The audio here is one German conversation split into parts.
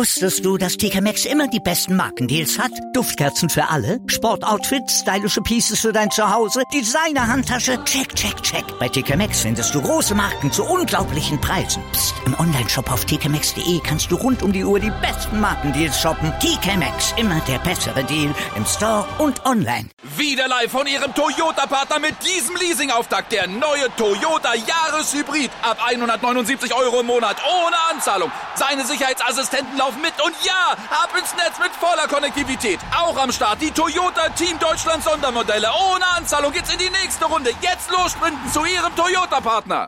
Wusstest du, dass TK Maxx immer die besten Markendeals hat? Duftkerzen für alle, Sportoutfits, stylische Pieces für dein Zuhause, Designer-Handtasche, check, check, check. Bei TK Maxx findest du große Marken zu unglaublichen Preisen. Psst. Im Onlineshop auf tkmaxx.de kannst du rund um die Uhr die besten Markendeals shoppen. TK Maxx, immer der bessere Deal im Store und online. Wieder live von Ihrem Toyota-Partner mit diesem Leasing-Auftakt. Der neue Toyota Jahreshybrid. Ab 179 € im Monat. Ohne Anzahlung. Seine Sicherheitsassistenten laufen mit. Und ja, ab ins Netz mit voller Konnektivität. Auch am Start die Toyota Team Deutschland Sondermodelle. Ohne Anzahlung geht's in die nächste Runde. Jetzt los sprinten zu Ihrem Toyota-Partner.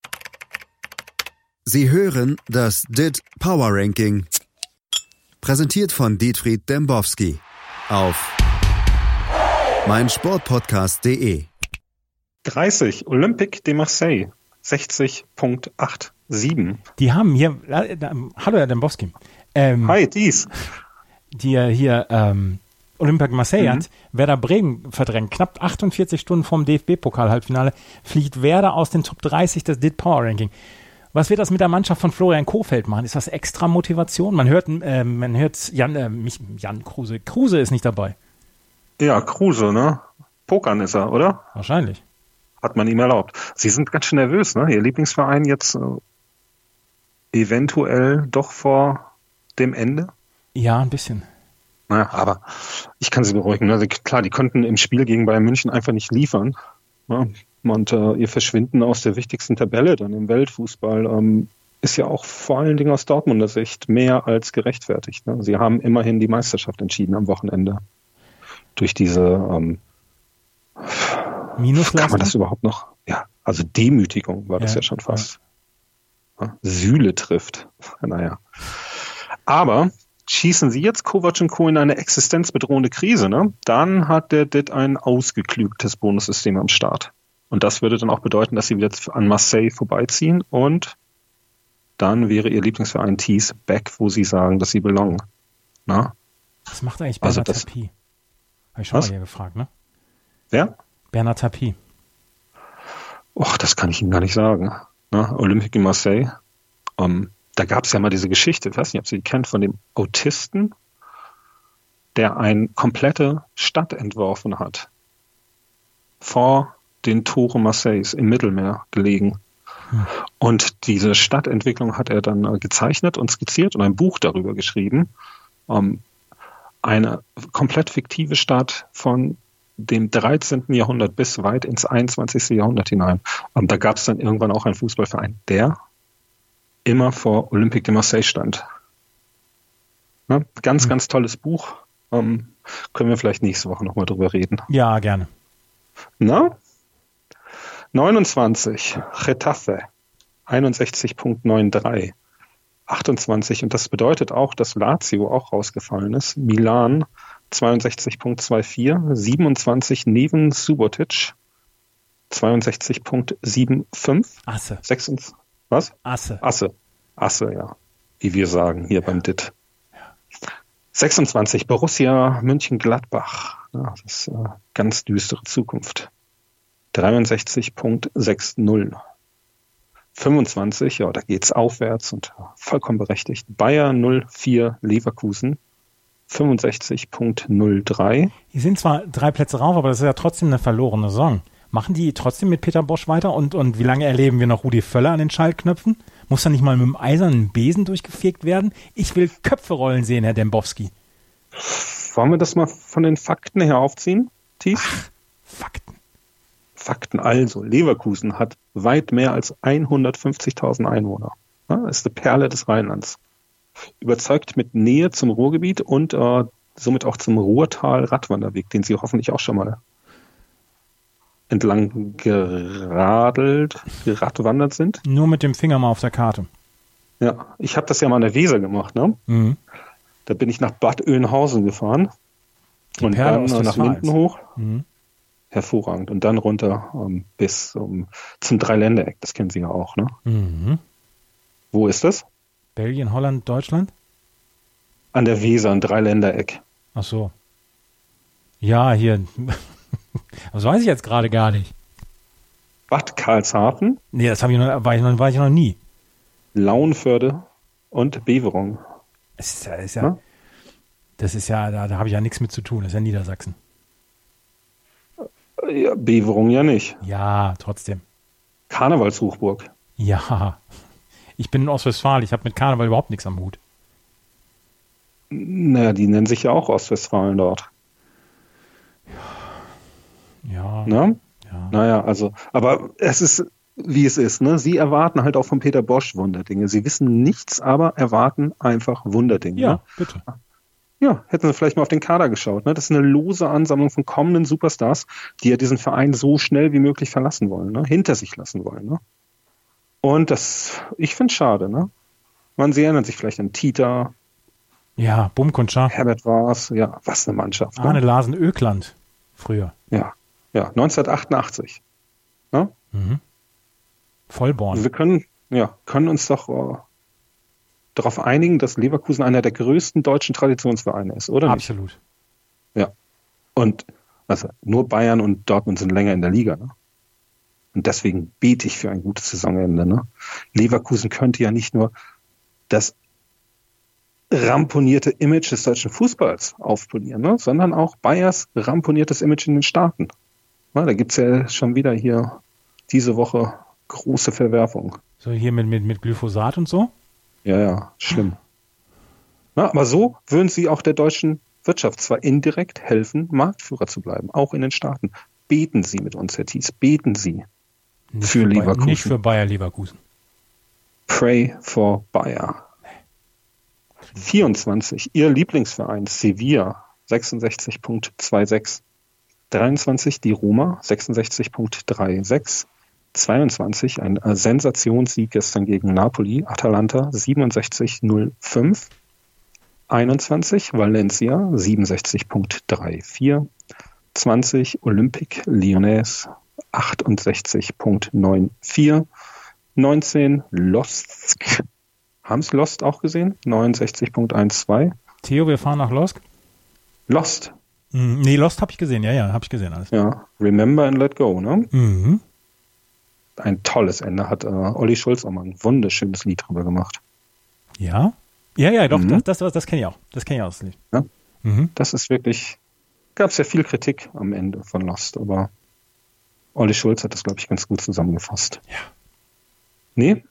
Sie hören das DIT Power Ranking. Präsentiert von Dietfried Dembowski auf meinsportpodcast.de. 30, Olympique de Marseille, 60,87. Die haben hier, hallo Herr Dembowski. Hi, dies. Die hier Olympique de Marseille hat Werder Bremen verdrängt. Knapp 48 Stunden vorm DFB-Pokal-Halbfinale fliegt Werder aus den Top 30 des DIT Power Ranking. Was wird das mit der Mannschaft von Florian Kohfeldt machen? Ist das extra Motivation? Man hört Jan Kruse. Kruse ist nicht dabei. Ja, Kruse, ne? Pokern ist er, oder? Wahrscheinlich. Hat man ihm erlaubt. Sie sind ganz schön nervös, ne? Ihr Lieblingsverein jetzt eventuell doch vor dem Ende? Ja, ein bisschen. Naja, aber ich kann Sie beruhigen. Also klar, die konnten im Spiel gegen Bayern München einfach nicht liefern. Ne? Und ihr Verschwinden aus der wichtigsten Tabelle dann im Weltfußball ist ja auch vor allen Dingen aus Dortmunder Sicht mehr als gerechtfertigt. Ne? Sie haben immerhin die Meisterschaft entschieden am Wochenende. Durch diese Minusleistung? Kann man das überhaupt noch? Ja, also Demütigung war das ja schon fast. Ja. Süle trifft. Naja. Aber schießen Sie jetzt Kovac und Co. in eine existenzbedrohende Krise, ne? Dann hat der DIT ein ausgeklügeltes Bonussystem am Start. Und das würde dann auch bedeuten, dass sie wieder an Marseille vorbeiziehen und dann wäre ihr Lieblingsverein Thies back, wo sie sagen, dass sie belongen. Na? Was macht eigentlich Bernard Tapie? Habe ich schon mal hier gefragt, ne? Wer? Bernard Tapie. Och, das kann ich Ihnen gar nicht sagen. Na, Olympique de Marseille. Da gab es ja mal diese Geschichte, ich weiß nicht, ob Sie die kennt, von dem Autisten, der eine komplette Stadt entworfen hat. Vor den Toren Marseilles im Mittelmeer gelegen. Und diese Stadtentwicklung hat er dann gezeichnet und skizziert und ein Buch darüber geschrieben. Eine komplett fiktive Stadt von dem 13. Jahrhundert bis weit ins 21. Jahrhundert hinein. Und da gab es dann irgendwann auch einen Fußballverein, der immer vor Olympique de Marseille stand. Ja, ganz, ganz tolles Buch. Können wir vielleicht nächste Woche nochmal drüber reden. Ja, gerne. Na? 29, Getafe, 61,93. 28, und das bedeutet auch, dass Lazio auch rausgefallen ist. Milan, 62,24. 27, Neven Subotic, 62,75. Asse. 26, was? Asse. Asse, ja. Wie wir sagen hier beim DIT. 26, Borussia Mönchengladbach. Ja, das ist eine ganz düstere Zukunft. 63,60. 25, ja, da geht's aufwärts und vollkommen berechtigt. Bayern 04 Leverkusen, 65,03. Die sind zwar 3 Plätze rauf, aber das ist ja trotzdem eine verlorene Saison. Machen die trotzdem mit Peter Bosch weiter? Und wie lange erleben wir noch Rudi Völler an den Schaltknöpfen? Muss da nicht mal mit dem eisernen Besen durchgefegt werden? Ich will Köpfe rollen sehen, Herr Dembowski. Wollen wir das mal von den Fakten her aufziehen, Thies? Fakten. Also, Leverkusen hat weit mehr als 150.000 Einwohner. Ja, ist eine Perle des Rheinlands. Überzeugt mit Nähe zum Ruhrgebiet und somit auch zum Ruhrtal-Radwanderweg, den Sie hoffentlich auch schon mal entlang geradwandert sind. Nur mit dem Finger mal auf der Karte. Ja, ich habe das ja mal an der Weser gemacht, ne? Mhm. Da bin ich nach Bad Oeynhausen gefahren Die und Perle dann aus nach Westfalen. Minden hoch. Mhm. Hervorragend. Und dann runter bis zum Dreiländereck. Das kennen Sie ja auch, ne? Mhm. Wo ist das? Belgien, Holland, Deutschland? An der Weser, ein Dreiländereck. Ach so. Ja, hier. Das weiß ich jetzt gerade gar nicht. Bad Karlshafen. Nee, das war ich noch nie. Lauenförde und Beverung. Das ist ja, da habe ich ja nichts mit zu tun. Das ist ja Niedersachsen. Ja, Beverung ja nicht. Ja, trotzdem. Karnevalshochburg. Ja. Ich bin in Ostwestfalen. Ich habe mit Karneval überhaupt nichts am Hut. Naja, die nennen sich ja auch Ostwestfalen dort. Ja. Ne? Ja. Naja, also, aber es ist, wie es ist, ne? Sie erwarten halt auch von Peter Bosch Wunderdinge. Sie wissen nichts, aber erwarten einfach Wunderdinge. Ja, ne? bitte. Ja, hätten Sie vielleicht mal auf den Kader geschaut. Ne? Das ist eine lose Ansammlung von kommenden Superstars, die ja diesen Verein so schnell wie möglich verlassen wollen, ne? Hinter sich lassen wollen. Ne? Und ich finde es schade. Ne? Sie erinnern sich vielleicht an Tita, Ja, Bumkuntscher. Herbert Waas, ja, was eine Mannschaft. Ne? Arne Larsen Ökland früher. Ja, 1988. Ne? Vollborn. Wir können uns doch darauf einigen, dass Leverkusen einer der größten deutschen Traditionsvereine ist, oder nicht? Absolut. Ja. Und also nur Bayern und Dortmund sind länger in der Liga. Ne? Und deswegen bete ich für ein gutes Saisonende. Ne? Leverkusen könnte ja nicht nur das ramponierte Image des deutschen Fußballs aufpolieren, ne? sondern auch Bayers ramponiertes Image in den Staaten. Na, da gibt es ja schon wieder hier diese Woche große Verwerfung. So hier mit Glyphosat und so? Ja, schlimm. Na, aber so würden sie auch der deutschen Wirtschaft zwar indirekt helfen, Marktführer zu bleiben, auch in den Staaten. Beten Sie mit uns, Herr Thies, beten Sie für Leverkusen. Nicht für Bayer Leverkusen. Pray for Bayer. 24, Ihr Lieblingsverein Sevilla, 66,26. 23, die Roma, 66,36. 22, ein Sensationssieg gestern gegen Napoli, Atalanta 67,05. 21, Valencia 67,34. 20, Olympique Lyonnais 68,94. 19, Lostsk. Haben Sie Lost auch gesehen? 69,12. Theo, wir fahren nach Losk? Lost. Nee, Lost habe ich gesehen. Ja, habe ich gesehen alles. Ja, Remember and Let Go, ne? Mhm. Ein tolles Ende, hat Olli Schulz auch mal ein wunderschönes Lied drüber gemacht. Ja? Ja, doch, das kenne ich auch. Das kenne ich auch, das Lied. Ja? Mhm. Das ist wirklich, gab es ja viel Kritik am Ende von Lost, aber Olli Schulz hat das, glaube ich, ganz gut zusammengefasst. Ja. Nee?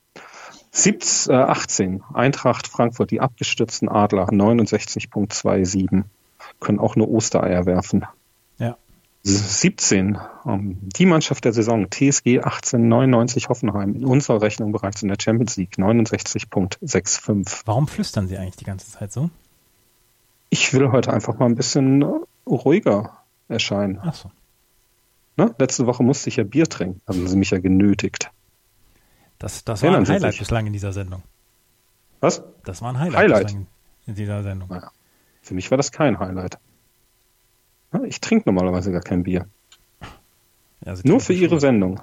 18, Eintracht Frankfurt, die abgestürzten Adler, 69,27, können auch nur Ostereier werfen. Ja. 17, die Mannschaft der Saison, TSG 1899 Hoffenheim, in unserer Rechnung bereits in der Champions League, 69,65. Warum flüstern Sie eigentlich die ganze Zeit so? Ich will heute einfach mal ein bisschen ruhiger erscheinen. Ach so. Ne? Letzte Woche musste ich ja Bier trinken, haben Sie mich ja genötigt. Das war ein Highlight bislang in dieser Sendung. Was? Das war ein Highlight bislang in dieser Sendung. Naja, für mich war das kein Highlight. Ich trinke normalerweise gar kein Bier. Ja, nur für Ihre Sendung.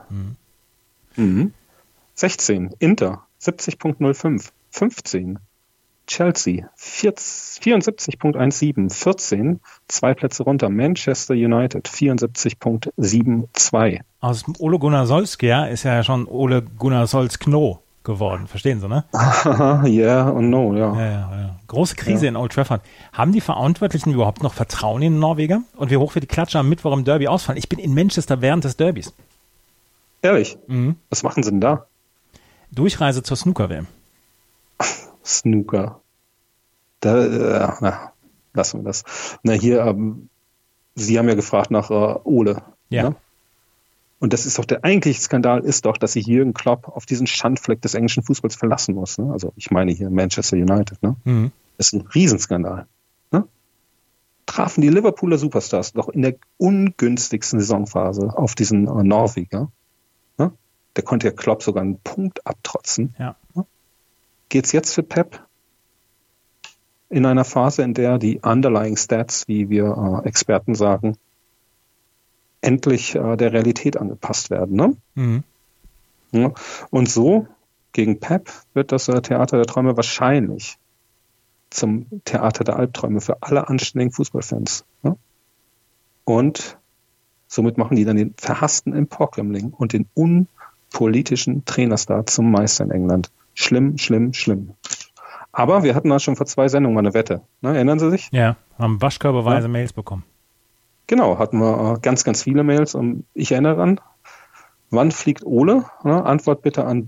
16, Inter, 70,05. 15, Chelsea, 74,17. 14, 2 Plätze runter, Manchester United, 74,72. Aus Ole Gunnar Solskjaer ist ja schon Ole Gunnar Solskjaer geworden. Verstehen Sie, ne? Yeah und no, ja. Ja. Große Krise in Old Trafford. Haben die Verantwortlichen überhaupt noch Vertrauen in den Norweger? Und wie hoch wird die Klatsche am Mittwoch im Derby ausfallen? Ich bin in Manchester während des Derbys. Ehrlich? Was machen Sie denn da? Durchreise zur Snooker-WM. Snooker. Lassen wir das. Na hier, Sie haben ja gefragt nach Ole. Ja. Ne? Und das ist doch der eigentliche Skandal ist doch, dass sich Jürgen Klopp auf diesen Schandfleck des englischen Fußballs verlassen muss. Ne? Also ich meine hier Manchester United. Ne? Das ist ein Riesenskandal. Ne? Trafen die Liverpooler Superstars doch in der ungünstigsten Saisonphase auf diesen Norweger. Ne? Der konnte ja Klopp sogar einen Punkt abtrotzen. Ja. Ne? Geht's jetzt für Pep? In einer Phase, in der die Underlying Stats, wie wir Experten sagen, endlich der Realität angepasst werden. Ne? Ja. Und so, gegen Pep, wird das Theater der Träume wahrscheinlich zum Theater der Albträume für alle anständigen Fußballfans. Ne? Und somit machen die dann den verhassten Emporkömmling und den unpolitischen Trainerstar zum Meister in England. Schlimm, schlimm, schlimm. Aber wir hatten da schon vor 2 Sendungen mal eine Wette. Ne? Erinnern Sie sich? Ja, haben waschkörperweise Mails bekommen. Genau, hatten wir ganz, ganz viele Mails. Und ich erinnere daran, wann fliegt Ole? Ne? Antwort bitte an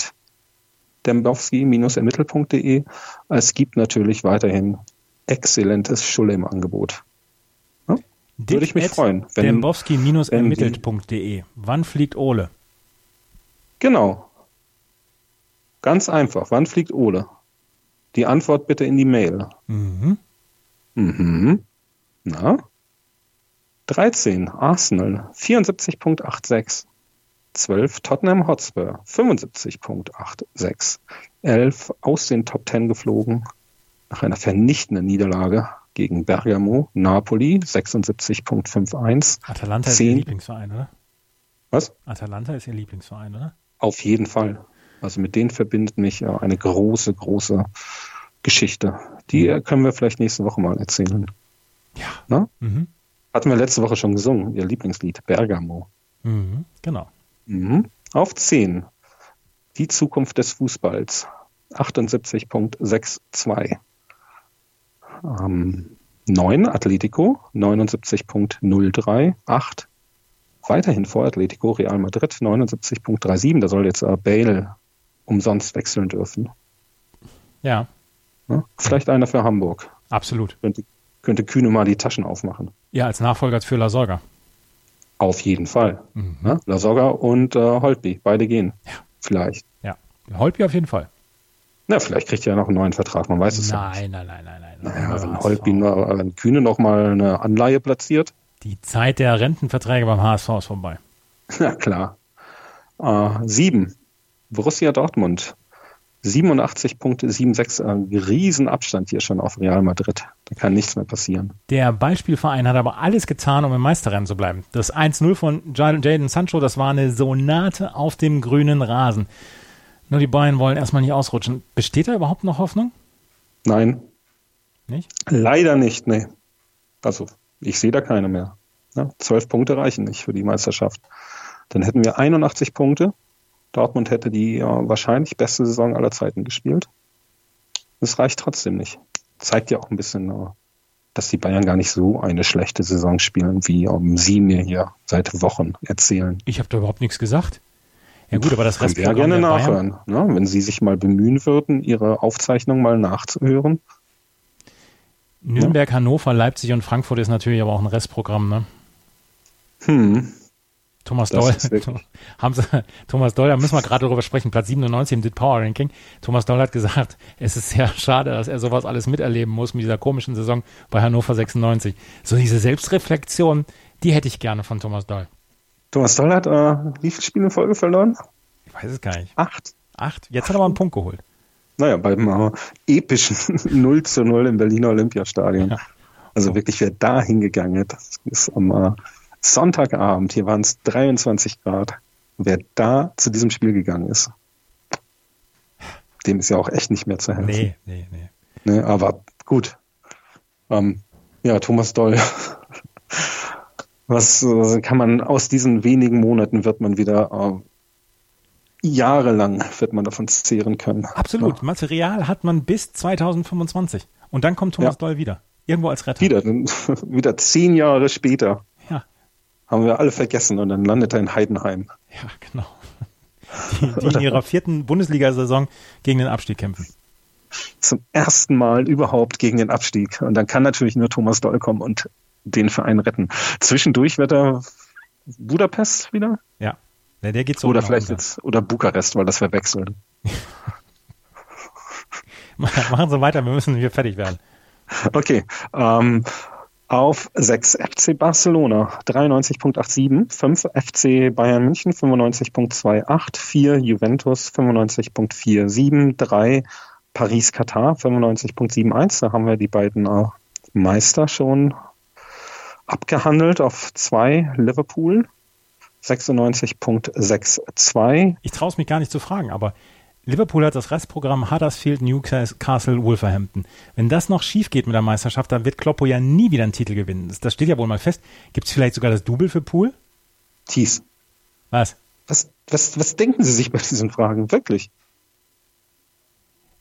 dit@dembowski-ermittelt.de. Es gibt natürlich weiterhin exzellentes Schulle im Angebot. Ne? Würde ich mich freuen. Dembowski-ermittelt.de. Wann fliegt Ole? Genau. Ganz einfach. Wann fliegt Ole? Die Antwort bitte in die Mail. Na? 13, Arsenal, 74.86. 12, Tottenham Hotspur, 75.86. 11, aus den Top 10 geflogen, nach einer vernichtenden Niederlage gegen Bergamo, Napoli, 76.51. Atalanta ist Ihr Lieblingsverein, oder? Was? Atalanta ist Ihr Lieblingsverein, oder? Auf jeden Fall. Also mit denen verbindet mich eine große, große Geschichte. Die können wir vielleicht nächste Woche mal erzählen. Ja. Na? Hatten wir letzte Woche schon gesungen, Ihr Lieblingslied, Bergamo. Genau. Auf 10, die Zukunft des Fußballs, 78.62. 9, Atletico, 79.03. 8, weiterhin vor Atletico, Real Madrid, 79.37. Da soll jetzt Bale umsonst wechseln dürfen. Ja. Vielleicht einer für Hamburg. Absolut. Könnte Kühne mal die Taschen aufmachen. Ja, als Nachfolger für Lasogga. Auf jeden Fall. Lasogga und Holtby, beide gehen. Ja. Vielleicht. Ja, Holtby auf jeden Fall. Na, vielleicht kriegt er ja noch einen neuen Vertrag, man weiß es ja nicht. Nein. Naja, wenn Holtby wenn Kühne noch mal eine Anleihe platziert. Die Zeit der Rentenverträge beim HSV ist vorbei. Ja, klar. 7, Borussia Dortmund, 87.76, ein Riesenabstand hier schon auf Real Madrid. Da kann nichts mehr passieren. Der Beispielverein hat aber alles getan, um im Meisterrennen zu bleiben. Das 1-0 von Jadon Sancho, das war eine Sonate auf dem grünen Rasen. Nur die Bayern wollen erstmal nicht ausrutschen. Besteht da überhaupt noch Hoffnung? Nein. Nicht? Leider nicht, nee. Also, ich sehe da keine mehr. Ja, 12 Punkte reichen nicht für die Meisterschaft. Dann hätten wir 81 Punkte. Dortmund hätte die wahrscheinlich beste Saison aller Zeiten gespielt. Das reicht trotzdem nicht. Zeigt ja auch ein bisschen, dass die Bayern gar nicht so eine schlechte Saison spielen, wie Sie mir hier seit Wochen erzählen. Ich habe da überhaupt nichts gesagt. Ja gut, aber das Können wir ja gerne nachhören, ne? Wenn Sie sich mal bemühen würden, Ihre Aufzeichnung mal nachzuhören. Nürnberg, Hannover, Leipzig und Frankfurt ist natürlich aber auch ein Restprogramm, ne? Thomas Doll, da müssen wir gerade darüber sprechen, Platz 97 im DIT Power Ranking. Thomas Doll hat gesagt, es ist sehr schade, dass er sowas alles miterleben muss mit dieser komischen Saison bei Hannover 96. So diese Selbstreflexion, die hätte ich gerne von Thomas Doll. Thomas Doll hat wie viele Spiele in Folge verloren? Ich weiß es gar nicht. 8. Jetzt hat er aber einen Punkt geholt. Naja, beim epischen 0:0 im Berliner Olympiastadion. Ja. Also wirklich, wer da hingegangen ist, das ist am Sonntagabend, hier waren es 23 Grad. Wer da zu diesem Spiel gegangen ist, dem ist ja auch echt nicht mehr zu helfen. Nee. Ne, aber gut. Thomas Doll. Was kann man aus diesen wenigen Monaten wird man wieder jahrelang wird man davon zehren können. Absolut. Ja. Material hat man bis 2025. Und dann kommt Thomas Doll wieder. Irgendwo als Retter. Wieder 10 Jahre später. Ja. Haben wir alle vergessen und dann landet er in Heidenheim. Ja, genau. Die in ihrer 4. Bundesliga-Saison gegen den Abstieg kämpfen. Zum ersten Mal überhaupt gegen den Abstieg. Und dann kann natürlich nur Thomas Doll kommen und den Verein retten. Zwischendurch wird er Budapest wieder? Ja. Der geht so. Oder vielleicht jetzt, oder Bukarest, weil das verwechseln. Machen Sie weiter, wir müssen hier fertig werden. Okay. Auf 6 FC Barcelona 93.87, 5 FC Bayern München 95.28, 4 Juventus 95.47, 3 Paris Katar 95.71. Da haben wir die beiden Meister schon abgehandelt. Auf 2 Liverpool 96.62. Ich traue es mich gar nicht zu fragen, aber Liverpool hat das Restprogramm Huddersfield, Newcastle, Wolverhampton. Wenn das noch schief geht mit der Meisterschaft, dann wird Kloppo ja nie wieder einen Titel gewinnen. Das steht ja wohl mal fest. Gibt es vielleicht sogar das Double für Pool? Thies. Was? Was denken Sie sich bei diesen Fragen? Wirklich?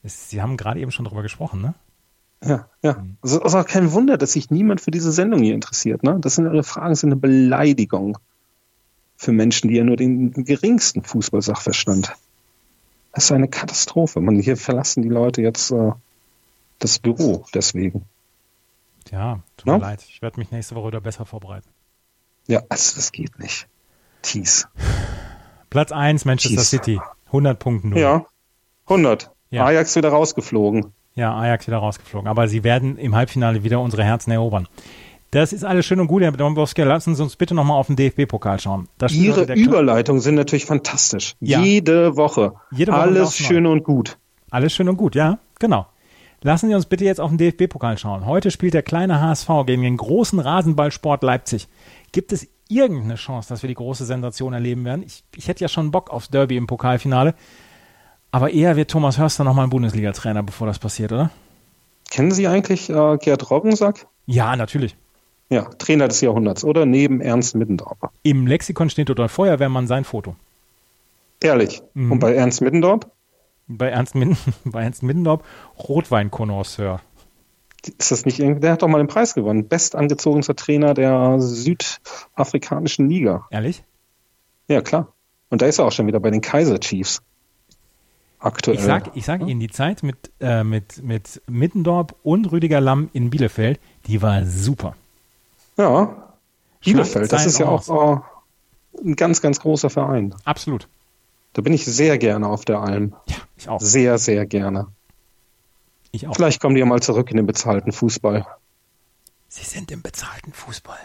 Sie haben gerade eben schon drüber gesprochen, ne? Ja. Also ist auch kein Wunder, dass sich niemand für diese Sendung hier interessiert, ne? Das sind Ihre Fragen, sind eine Beleidigung für Menschen, die ja nur den geringsten Fußballsachverstand. Das ist eine Katastrophe. Hier verlassen die Leute jetzt das Büro deswegen. Ja, tut mir leid. Ich werde mich nächste Woche wieder besser vorbereiten. Ja, also das geht nicht. Thies. Platz 1, Manchester City. 100 Punkte nur. Ja, 100. Ja. Ajax wieder rausgeflogen. Ja, Ajax wieder rausgeflogen. Aber sie werden im Halbfinale wieder unsere Herzen erobern. Das ist alles schön und gut, Herr Dombrovskis. Lassen Sie uns bitte nochmal auf den DFB-Pokal schauen. Ihre Überleitungen sind natürlich fantastisch. Ja. Jede Woche alles schön und gut. Alles schön und gut, ja, genau. Lassen Sie uns bitte jetzt auf den DFB-Pokal schauen. Heute spielt der kleine HSV gegen den großen Rasenballsport Leipzig. Gibt es irgendeine Chance, dass wir die große Sensation erleben werden? Ich hätte ja schon Bock aufs Derby im Pokalfinale. Aber eher wird Thomas Hörster nochmal ein Bundesliga-Trainer, bevor das passiert, oder? Kennen Sie eigentlich Gerd Roggensack? Ja, natürlich. Ja, Trainer des Jahrhunderts, oder? Neben Ernst Middendorf. Im Lexikon steht Rudolf Feuerwehrmann sein Foto. Ehrlich? Und bei Ernst Middendorf? Bei Ernst Middendorf Rotwein-Connoisseur. Ist das nicht irgendwie? Der hat doch mal den Preis gewonnen. Bestangezogenster Trainer der südafrikanischen Liga. Ehrlich? Ja, klar. Und da ist er auch schon wieder bei den Kaiser Chiefs. Aktuell. Ich sag Ihnen, die Zeit mit Middendorf und Rüdiger Lamm in Bielefeld, die war super. Ja, Bielefeld, das ist ja auch ein ganz, ganz großer Verein. Absolut. Da bin ich sehr gerne auf der Alm. Ja, ich auch. Sehr, sehr gerne. Ich auch. Vielleicht kommen die ja mal zurück in den bezahlten Fußball. Sie sind im bezahlten Fußball.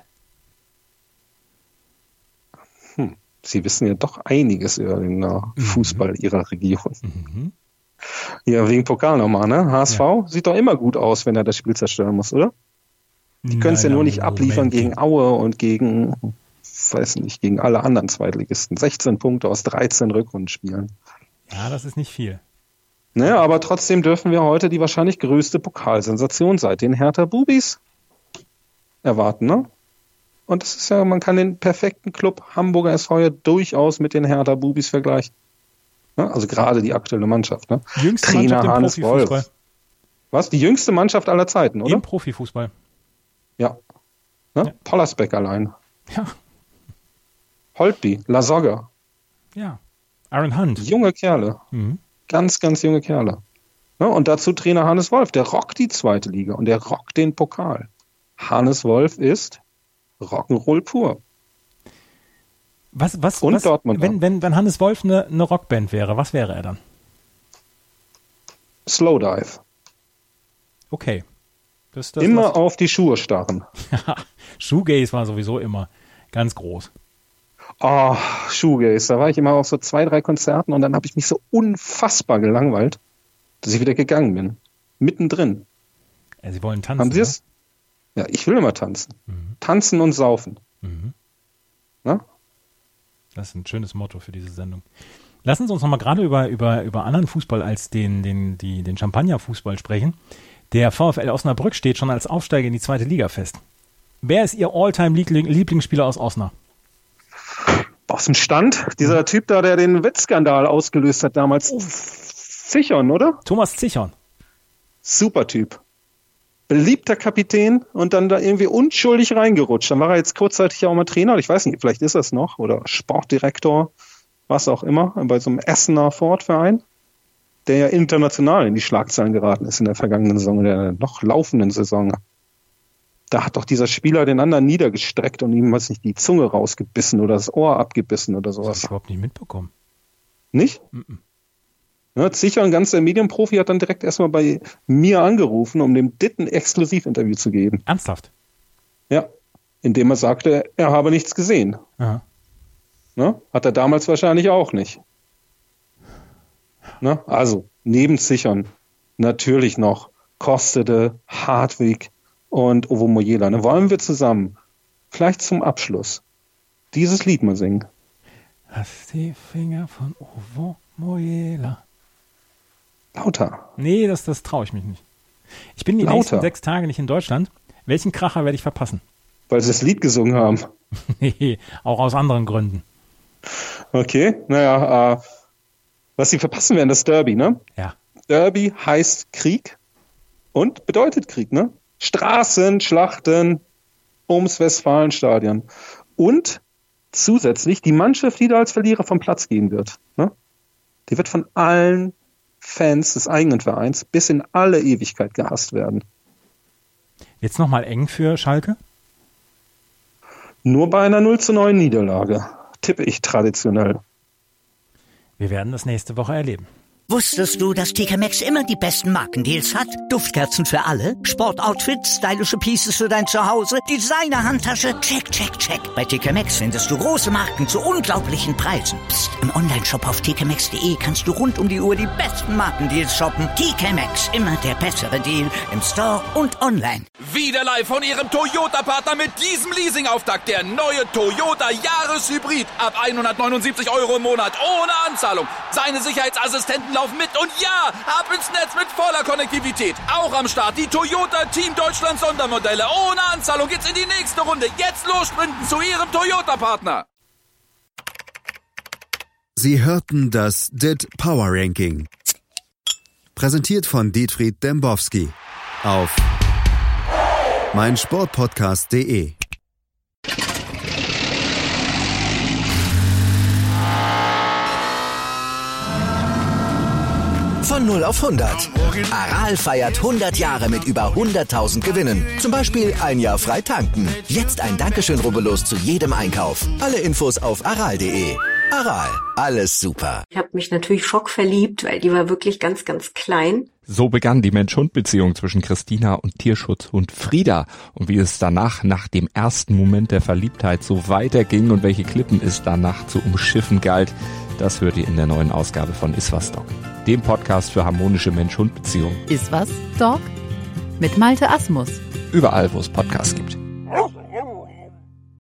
Sie wissen ja doch einiges über den Fußball Ihrer Region. Mhm. Ja, wegen Pokal nochmal, ne? HSV sieht doch immer gut aus, wenn er das Spiel zerstören muss, oder? Die können es ja nur nicht abliefern gegen Aue und gegen alle anderen Zweitligisten. 16 Punkte aus 13 Rückrundenspielen. Ja, das ist nicht viel. Naja, aber trotzdem dürfen wir heute die wahrscheinlich größte Pokalsensation seit den Hertha Bubis erwarten, ne? Und das ist ja, man kann den perfekten Club Hamburger SV ja durchaus mit den Hertha Bubis vergleichen. Ne? Also gerade die aktuelle Mannschaft, ne? Jüngste Trainer Mannschaft im Hannes Profifußball. Wolf. Was? Die jüngste Mannschaft aller Zeiten, oder? Im Profifußball. Ja. Ne? Ja. Pollersbeck allein. Ja. Holtby, Lasogga. Ja. Aaron Hunt. Junge Kerle. Mhm. Ganz, ganz junge Kerle. Ne? Und dazu Trainer Hannes Wolf. Der rockt die zweite Liga und der rockt den Pokal. Hannes Wolf ist Rock'n'Roll pur. Dortmund. Wenn Hannes Wolf eine Rockband wäre, was wäre er dann? Slowdive. Okay. Das immer auf die Schuhe starren. Shoegaze war sowieso immer ganz groß. Oh, Shoegaze. Da war ich immer auf so 2, 3 Konzerten und dann habe ich mich so unfassbar gelangweilt, dass ich wieder gegangen bin. Mittendrin. Ja, Sie wollen tanzen. Haben Sie es? Ja, ich will immer tanzen. Mhm. Tanzen und saufen. Mhm. Na? Das ist ein schönes Motto für diese Sendung. Lassen Sie uns noch mal gerade über anderen Fußball als den Champagner-Fußball sprechen. Der VfL Osnabrück steht schon als Aufsteiger in die zweite Liga fest. Wer ist Ihr All-Time-Lieblingsspieler aus Osnabrück? Aus dem Stand? Dieser Typ da, der den Wettskandal ausgelöst hat damals. Zichon, oder? Thomas Zichon. Super Typ. Beliebter Kapitän und dann da irgendwie unschuldig reingerutscht. Dann war er jetzt kurzzeitig auch mal Trainer, ich weiß nicht, vielleicht ist er es noch, oder Sportdirektor, was auch immer, bei so einem Essener Ford-Verein, der ja international in die Schlagzeilen geraten ist in der vergangenen Saison, in der noch laufenden Saison. Da hat doch dieser Spieler den anderen niedergestreckt und ihm, weiß nicht, die Zunge rausgebissen oder das Ohr abgebissen oder sowas. Das habe ich überhaupt nicht mitbekommen. Nicht? Mm-mm. Ja, sicher, ein ganzer Medienprofi hat dann direkt erstmal bei mir angerufen, um dem Ditten Exklusivinterview zu geben. Ernsthaft? Ja, indem er sagte, er habe nichts gesehen. Aha. Ne? Hat er damals wahrscheinlich auch nicht. Ne? Also, neben Zichon natürlich noch Kostede, Hartwig und Ovo Moyela. Ne? Wollen wir zusammen, vielleicht zum Abschluss, dieses Lied mal singen? Hast die Finger von Ovo Moyela. Lauter. Nee, das traue ich mich nicht. Ich bin die nächsten 6 Tage nicht in Deutschland. Welchen Kracher werde ich verpassen? Weil sie das Lied gesungen haben. Nee, auch aus anderen Gründen. Okay, naja, was sie verpassen werden, das Derby, ne? Ja. Derby heißt Krieg und bedeutet Krieg, ne? Straßenschlachten ums Westfalenstadion. Und zusätzlich die Mannschaft, die da als Verlierer vom Platz gehen wird, ne? Die wird von allen Fans des eigenen Vereins bis in alle Ewigkeit gehasst werden. Jetzt nochmal eng für Schalke? Nur bei einer 0:9 Niederlage, tippe ich traditionell. Wir werden das nächste Woche erleben. Wusstest du, dass TK Maxx immer die besten Markendeals hat? Duftkerzen für alle, Sportoutfits, stylische Pieces für dein Zuhause, Designer-Handtasche, check, check, check. Bei TK Maxx findest du große Marken zu unglaublichen Preisen. Psst. Im Onlineshop auf tkmaxx.de kannst du rund um die Uhr die besten Markendeals shoppen. TK Maxx, immer der bessere Deal im Store und online. Wieder live von Ihrem Toyota-Partner mit diesem Leasing-Auftakt. Der neue Toyota Jahreshybrid. Ab 179 € im Monat. Ohne Anzahlung. Seine Sicherheitsassistenten laufen mit. Und ja, ab ins Netz mit voller Konnektivität. Auch am Start die Toyota Team Deutschland Sondermodelle. Ohne Anzahlung geht's in die nächste Runde. Jetzt los sprinten zu Ihrem Toyota-Partner. Sie hörten das DIT Power Ranking. Präsentiert von Dietfried Dembowski auf meinsportpodcast.de. Von 0 auf 100. Aral feiert 100 Jahre mit über 100.000 Gewinnen. Zum Beispiel ein Jahr frei tanken. Jetzt ein Dankeschön, rubbellos zu jedem Einkauf. Alle Infos auf aral.de. Aral, alles super. Ich habe mich natürlich schockverliebt, weil die war wirklich ganz, ganz klein. So begann die Mensch-Hund-Beziehung zwischen Christina und Tierschutzhund Frieda. Und wie es danach, nach dem ersten Moment der Verliebtheit, so weiterging und welche Klippen es danach zu umschiffen galt, das hört ihr in der neuen Ausgabe von Iswas Dog, dem Podcast für harmonische Mensch-Hund-Beziehungen. Iswas Dog? Mit Malte Asmus. Überall, wo es Podcasts gibt.